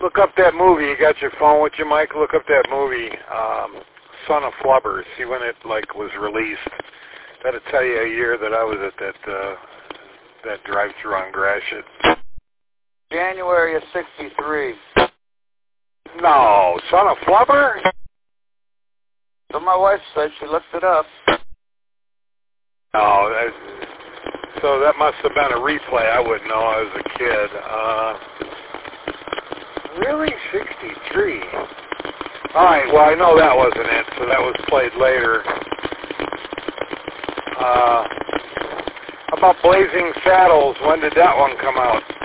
Look up that movie. You got your phone with you, Mike? Look up that movie, Son of Flubber. See when it was released. That'll tell you a year that I was at that drive-thru on Gratiot. January of '63. No, Son of Flubber? So my wife said she looked it up. No, so that must have been a replay. I wouldn't know. I was a kid. Really? 63? All right, well, I know that wasn't it, so that was played later. About Blazing Saddles, when did that one come out?